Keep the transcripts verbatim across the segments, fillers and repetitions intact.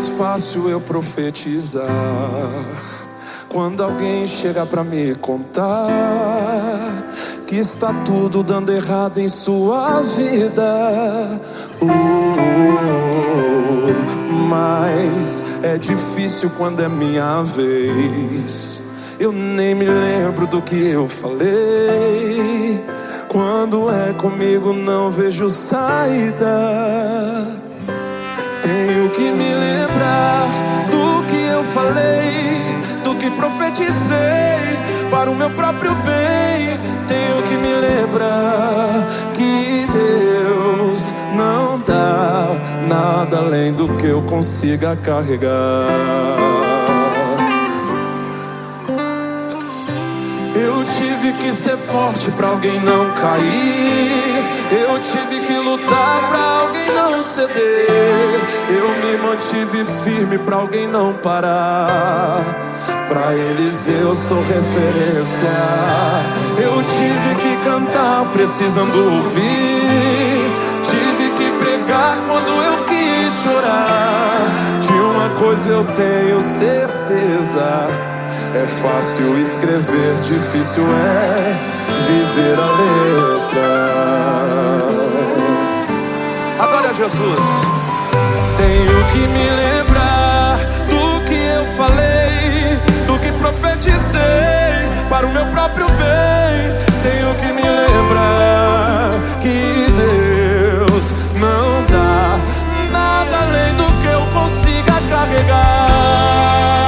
mais fácil eu profetizar quando alguém chega pra me contar que está tudo dando errado em sua vida. uh, Mas é difícil quando é minha vez. Eu nem me lembro do que eu falei. Quando é comigo não vejo saída. Tenho que me lembrar do que eu falei, do que profetizei para o meu próprio bem. Tenho que me lembrar que Deus não dá nada além do que eu consiga carregar. Eu tive que ser forte pra alguém não cair. Eu tive que lutar pra alguém não ceder. Eu me mantive firme pra alguém não parar. Pra eles eu sou referência. Eu tive que cantar precisando ouvir. Tive que pregar quando eu quis chorar. De uma coisa eu tenho certeza: é fácil escrever, difícil é viver a letra. Agora Jesus. Tenho que me lembrar do que eu falei, do que profetizei para o meu próprio bem. Tenho que me lembrar que Deus não dá nada além do que eu consiga carregar.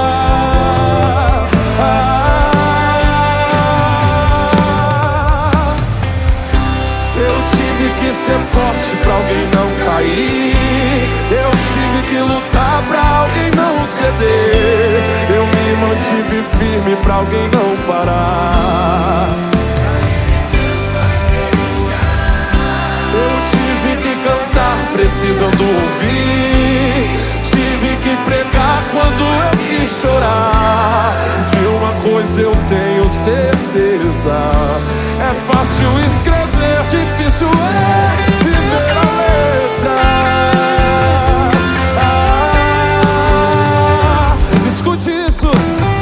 Ser forte pra alguém não cair. Eu tive que lutar pra alguém não ceder. Eu me mantive firme pra alguém não parar. Eu tive que cantar precisando ouvir. Tive que pregar quando eu quis chorar. De uma coisa eu tenho certeza: é fácil escrever, difícil é viver a letra. Ah, escute isso.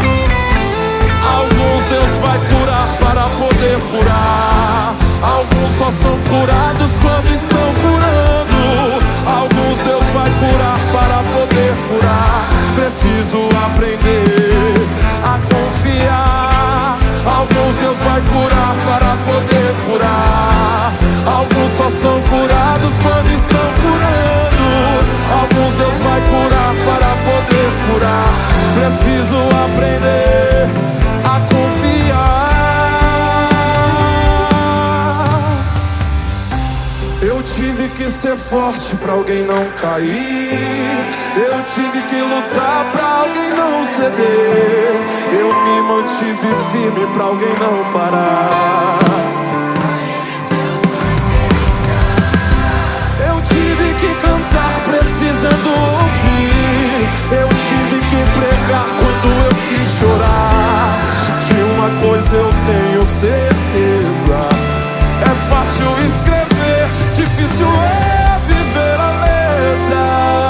Alguns Deus vai curar para poder curar. Alguns só são curados quando estão curando. Alguns Deus vai curar para poder curar. Preciso aprender a confiar. Alguns Deus vai curar para poder curar. Alguns só são curados quando estão curando. Alguns Deus vai curar para poder curar. Preciso aprender a confiar. Eu tive que ser forte pra alguém não cair. Eu tive que lutar pra alguém não ceder. Eu me mantive firme pra alguém não parar. Eu tive que cantar precisando ouvir. Eu tive que pregar quando eu quis chorar. De uma coisa eu tenho certeza: é fácil escrever, difícil é viver a letra.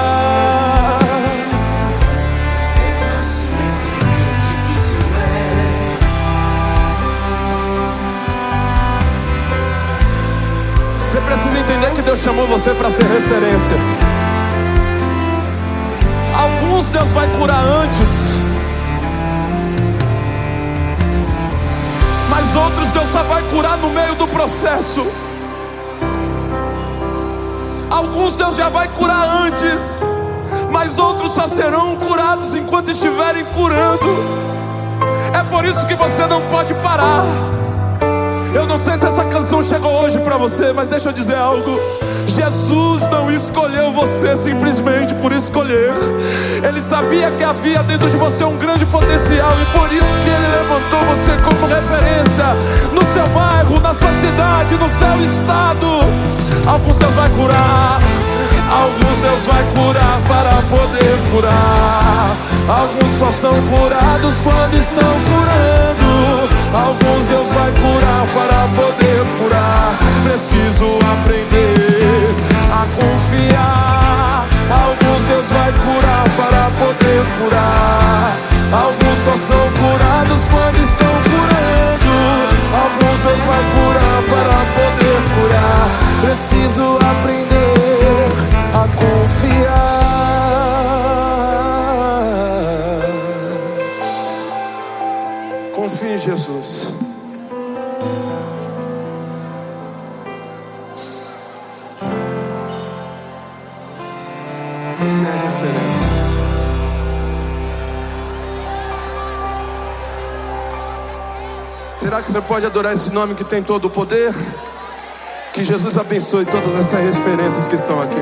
Você precisa entender que Deus chamou você para ser referência. Alguns Deus vai curar antes, mas outros Deus só vai curar no meio do processo. Alguns Deus já vai curar antes, mas outros só serão curados enquanto estiverem curando. É por isso que você não pode parar. Eu não sei se essa canção chegou hoje pra você, mas deixa eu dizer algo. Jesus não escolheu você simplesmente por escolher. Ele sabia que havia dentro de você um grande potencial, e por isso que Ele levantou você como referência no seu bairro, na sua cidade, no seu estado. Alguns Deus vai curar. Alguns Deus vai curar para poder curar. Alguns só são curados quando estão curando. Alguns Deus vai curar para poder curar. Preciso aprender a confiar. Alguns Deus vai curar Você é referência. Será que você pode adorar esse nome que tem todo o poder? Que Jesus abençoe todas essas referências que estão aqui.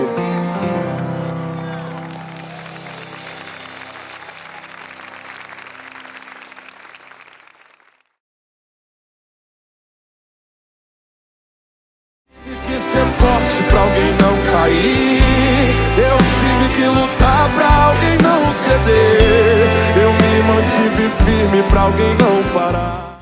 Tive que ser forte pra alguém não cair. Eu tive que lutar pra alguém não ceder. Eu me mantive firme pra alguém não parar.